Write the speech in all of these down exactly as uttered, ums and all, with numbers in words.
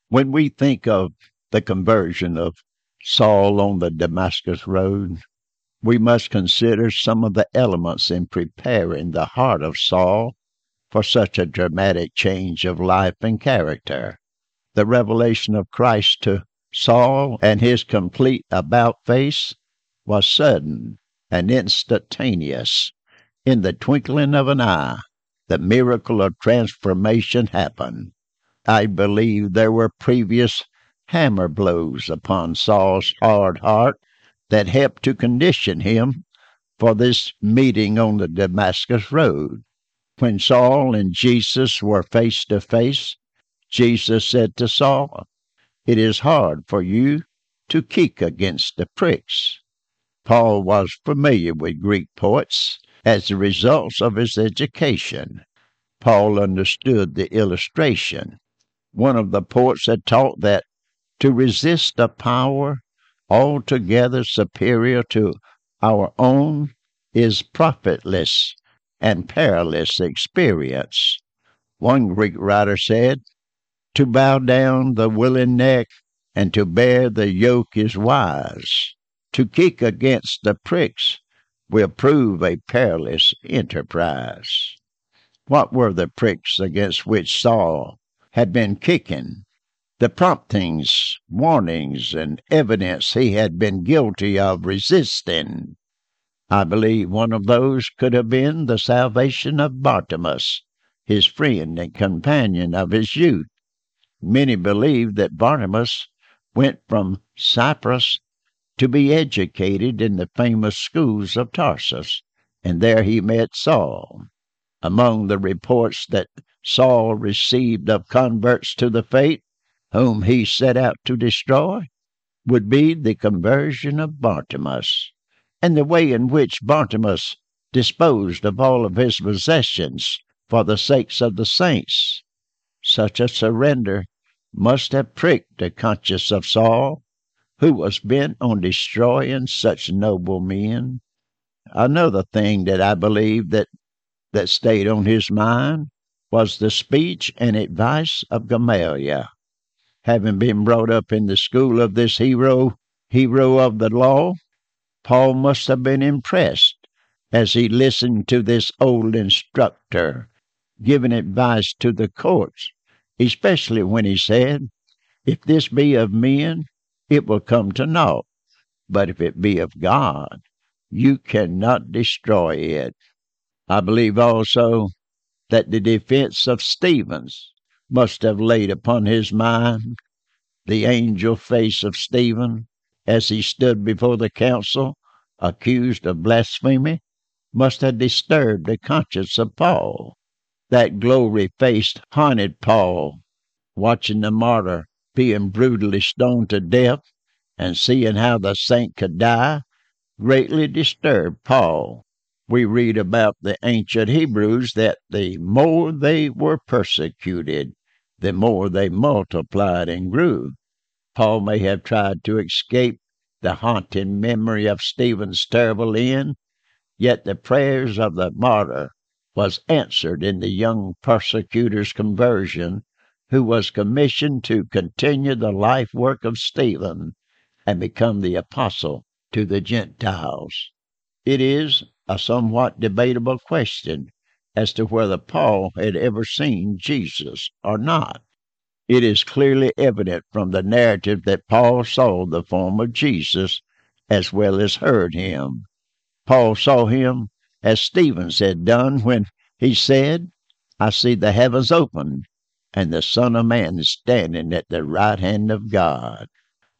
When we think of the conversion of Saul on the Damascus Road, we must consider some of the elements in preparing the heart of Saul for such a dramatic change of life and character. The revelation of Christ to Saul and his complete about-face was sudden and instantaneous. In the twinkling of an eye, the miracle of transformation happened. I believe there were previous hammer blows upon Saul's hard heart that helped to condition him for this meeting on the Damascus Road. When Saul and Jesus were face to face, Jesus said to Saul, "It is hard for you to kick against the pricks." Paul was familiar with Greek poets as a result of his education. Paul understood the illustration. One of the poets had taught that to resist a power altogether superior to our own is profitless and perilous experience. One Greek writer said, "To bow down the willing neck and to bear the yoke is wise. To kick against the pricks will prove a perilous enterprise." What were the pricks against which Saul had been kicking? The promptings, warnings, and evidence he had been guilty of resisting. I believe one of those could have been the salvation of Bartimaeus, his friend and companion of his youth. Many believe that Bartimaeus went from Cyprus to be educated in the famous schools of Tarsus, and there he met Saul. Among the reports that Saul received of converts to the faith, whom he set out to destroy, would be the conversion of Bartimaeus, and the way in which Bartimaeus disposed of all of his possessions for the sakes of the saints. Such a surrender must have pricked the conscience of Saul, who was bent on destroying such noble men. Another thing that I believe that, that stayed on his mind was the speech and advice of Gamaliel. Having been brought up in the school of this hero, hero of the law, Paul must have been impressed as he listened to this old instructor giving advice to the courts, especially when he said, "If this be of men, it will come to naught, but if it be of God, you cannot destroy it." I believe also that the defense of Stephen's must have laid upon his mind. The angel face of Stephen, as he stood before the council, accused of blasphemy, must have disturbed the conscience of Paul. That glory-faced haunted Paul, watching the martyr being brutally stoned to death and seeing how the saint could die, greatly disturbed Paul. We read about the ancient Hebrews that the more they were persecuted, the more they multiplied and grew. Paul may have tried to escape the haunting memory of Stephen's terrible end, yet the prayers of the martyr was answered in the young persecutor's conversion, who was commissioned to continue the life work of Stephen and become the apostle to the Gentiles. It is a somewhat debatable question as to whether Paul had ever seen Jesus or not. It is clearly evident from the narrative that Paul saw the form of Jesus as well as heard him. Paul saw him as Stephen had done when he said, "I see the heavens opened, and the Son of Man is standing at the right hand of God."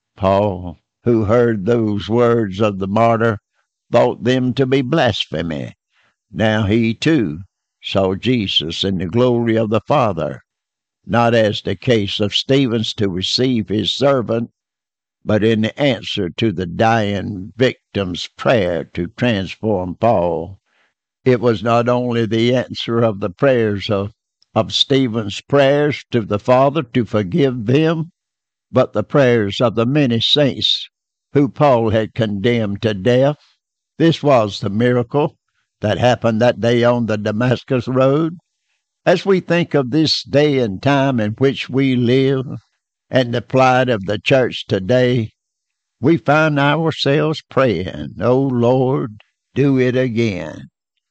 Paul, who heard those words of the martyr, thought them to be blasphemy. Now he, too, saw Jesus in the glory of the Father, not as the case of Stephen's to receive his servant, but in the answer to the dying victim's prayer to transform Paul. It was not only the answer of the prayers of, of Stephen's prayers to the Father to forgive them, but the prayers of the many saints who Paul had condemned to death. This was the miracle that happened that day on the Damascus Road. As we think of this day and time in which we live, and the plight of the church today, we find ourselves praying, "Oh Lord, do it again."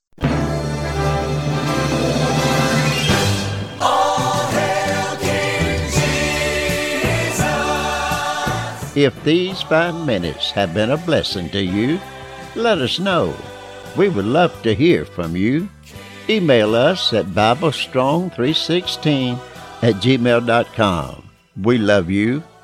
If these five minutes have been a blessing to you, let us know. We would love to hear from you. Email us at Bible Strong three sixteen at gmail dot com. We love you